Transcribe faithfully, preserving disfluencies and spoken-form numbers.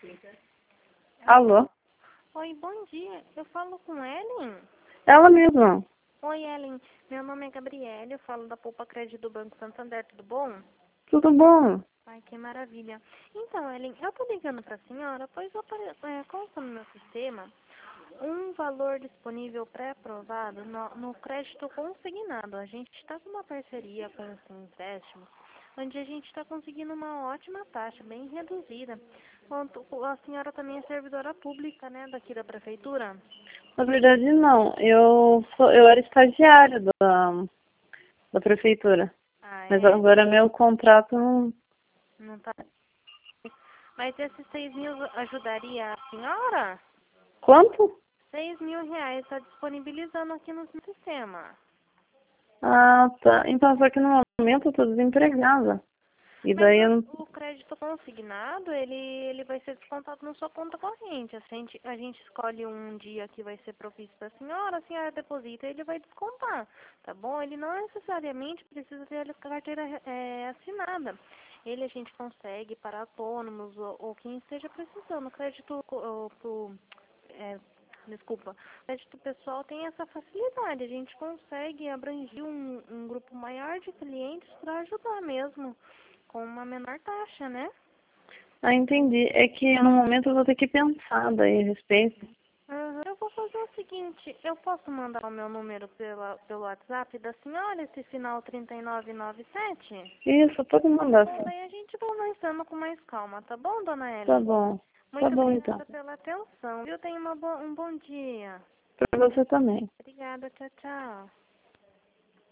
Alô? Oi, bom dia. Eu falo com Ellen? Ela mesma. Oi, Ellen. Meu nome é Gabriele, eu falo da Poupa Crédito do Banco Santander, tudo bom? Tudo bom? Ai, que maravilha. Então, Ellen, eu tô ligando pra senhora, pois apare... é, consta no meu sistema um valor disponível pré-aprovado no, no crédito consignado. A gente está com uma parceria com o Empréstimo, onde a gente está conseguindo uma ótima taxa, bem reduzida. Quanto, a senhora também é servidora pública, né, daqui da prefeitura? Na verdade, não. Eu, sou, eu era estagiária da, da prefeitura. Ah, Mas é? agora meu contrato não... Não tá. Mas esses seis mil ajudaria a senhora? Quanto? Seis mil reais está disponibilizando aqui no sistema. Ah, tá. Então, só que no momento eu tô desempregada. E Mas daí eu não... o, o crédito consignado, ele, ele vai ser descontado na sua conta corrente. A gente, a gente escolhe um dia que vai ser propício para a senhora, a senhora deposita e ele vai descontar, tá bom? Ele não necessariamente precisa ter a carteira é, assinada. Ele a gente consegue para autônomos ou, ou quem esteja precisando. Crédito co- pro, é, desculpa, crédito pessoal tem essa facilidade. A gente consegue abranger um, um grupo maior de clientes para ajudar mesmo com uma menor taxa, né? Ah, entendi. É que no momento eu vou ter que pensar daí a respeito. Uhum. Eu vou fazer o seguinte, eu posso mandar o meu número pela, pelo WhatsApp da senhora, esse final trinta e nove noventa e sete? Isso, pode mandar Bom, sim. daí a gente vai conversando com mais calma, tá bom, dona Tá Ellen? bom. Tá Muito bom, então. obrigada pela atenção, viu? Tenha uma bo um bom dia. Pra você também. Obrigada, tchau, tchau.